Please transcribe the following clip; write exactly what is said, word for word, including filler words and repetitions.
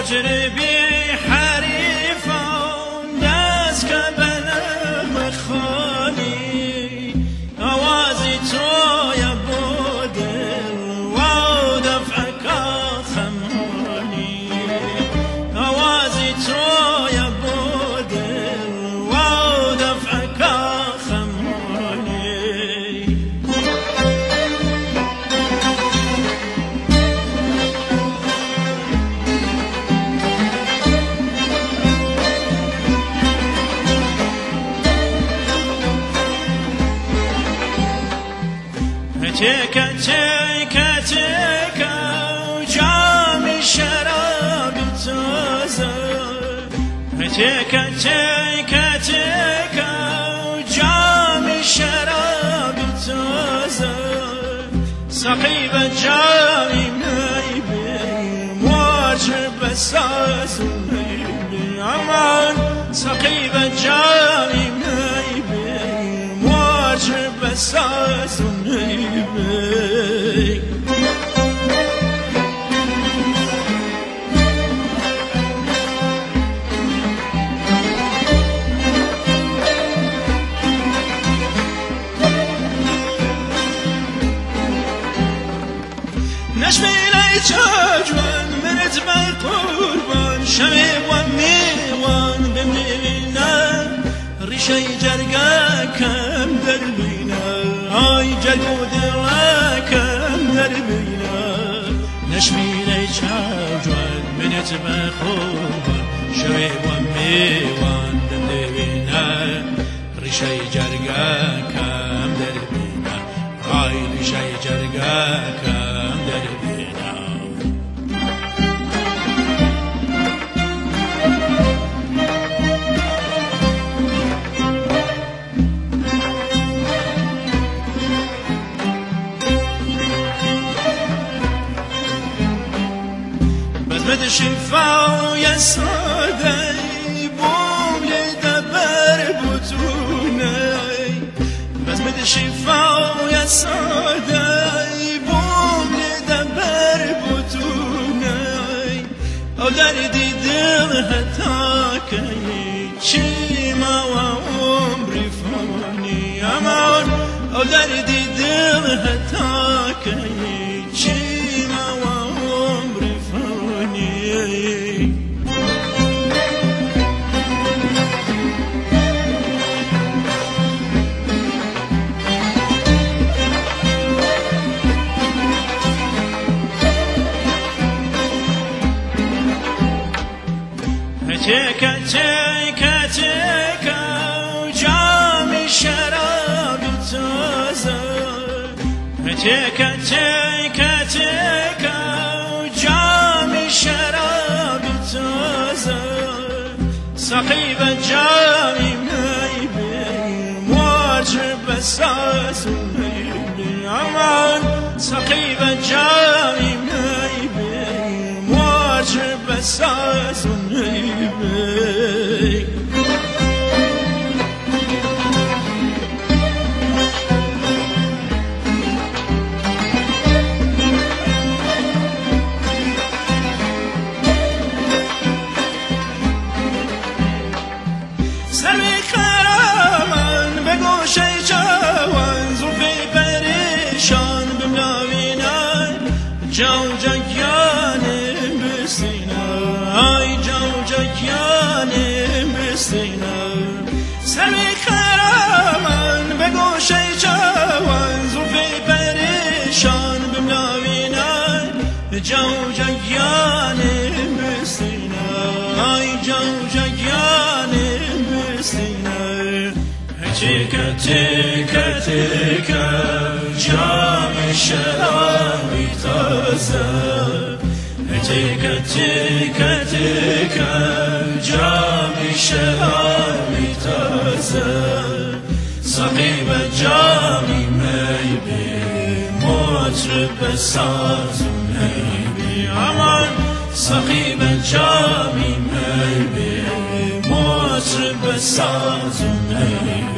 مجربی حریفان دست که به نغمه خالی آوازی توی بودل و دفعک خمانی آوازی توی بودل و دفعک خمانی تیکه تیکه تیکه جام شراب تازه تیکه تیکه تیکه جام شراب تازه سقیب جامی میبی موجب ساز میبی امان سقیب جامی میبی موجب ساز میبی نشمیلی چجوان منت بی قربان شمی و میوان بمیبینم ریشه جرگه کم در بینم آی جرگو دل کم در بینم نشمیلی چجوان منت بی قربان شمی و میوان بمیبینم ریشه جرگه کم در بینم آی ریشه جرگه کم در بینم بزمت شفای ساده بوم لدبر بطونه بزمت شفای ساده بوم لدبر بطونه او دردی دل حتی کنی چی ما و عمری فانی امان او دردی دل حتی کنی چی ما و عمری فانی تیکه تیکه تیکه جام شراب تازه تیکه تیکه تیکه جام شراب تازه سقیب جامی میبی موجب ساز میبی امان سقیب جامی میبی موجب ساز میبی سمی خرامن به گوشه جوان زلفی پریشان بملاوینن جو جگیانم بسینم آی جو جگیانم بسینم سمی خرامن به گوشه جوان زلفی پریشان بملاوینن جو جگیانم بسینم آی جو جگیانم بسینم تیکه تیکه تیکه جام شرابی تازه تیکه تیکه تیکه جام شرابی تازه سقیب جامی میبی مطرب ساز میبی امان سقیب جامی میبی مطرب ساز میبی